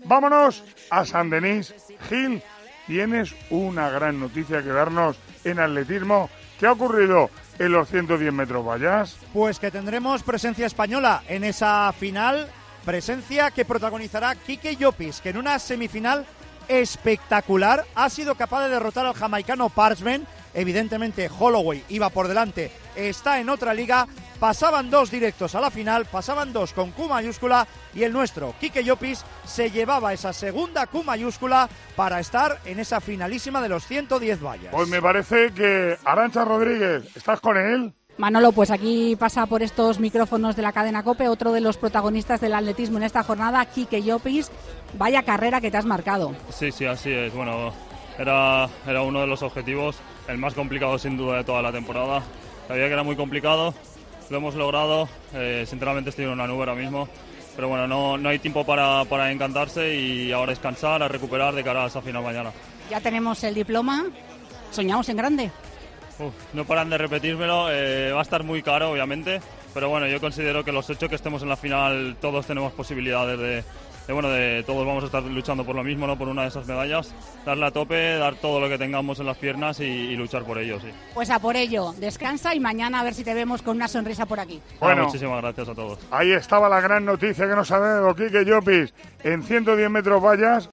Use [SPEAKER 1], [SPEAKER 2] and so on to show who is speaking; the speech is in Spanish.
[SPEAKER 1] Vámonos a San Denis. Gil, tienes una gran noticia que darnos en atletismo. ¿Qué ha ocurrido en los 110 metros vallas?
[SPEAKER 2] Pues que tendremos presencia española en esa final, presencia que protagonizará Quique Llopis, que en una semifinal espectacular ha sido capaz de derrotar al jamaicano Parchment. Evidentemente Holloway iba por delante, está en otra liga, pasaban 2 directos a la final, pasaban 2 con Q mayúscula y el nuestro, Quique Llopis, se llevaba esa segunda Q mayúscula para estar en esa finalísima de los 110 vallas.
[SPEAKER 1] Pues me parece que Arantxa Rodríguez, ¿estás con él?
[SPEAKER 3] Manolo, pues aquí pasa por estos micrófonos de la cadena COPE otro de los protagonistas del atletismo en esta jornada, Quique Llopis. Vaya carrera que te has marcado.
[SPEAKER 4] Sí, así es. Bueno, era uno de los objetivos, el más complicado sin duda de toda la temporada. Sabía que era muy complicado, lo hemos logrado. Sinceramente estoy en una nube ahora mismo. Pero bueno, no hay tiempo para encantarse y ahora descansar, a recuperar de cara a esa final mañana.
[SPEAKER 3] Ya tenemos el diploma, soñamos en grande.
[SPEAKER 4] No paran de repetírmelo, va a estar muy caro obviamente, pero bueno, yo considero que los 8 que estemos en la final todos tenemos posibilidades de todos vamos a estar luchando por lo mismo, ¿no? Por una de esas medallas, darle a tope, dar todo lo que tengamos en las piernas y luchar por ello, sí.
[SPEAKER 3] Pues a por ello, descansa y mañana a ver si te vemos con una sonrisa por aquí.
[SPEAKER 1] Bueno,
[SPEAKER 4] muchísimas gracias a todos.
[SPEAKER 1] Ahí estaba la gran noticia que nos ha dado Quique Llopis en 110 metros vallas.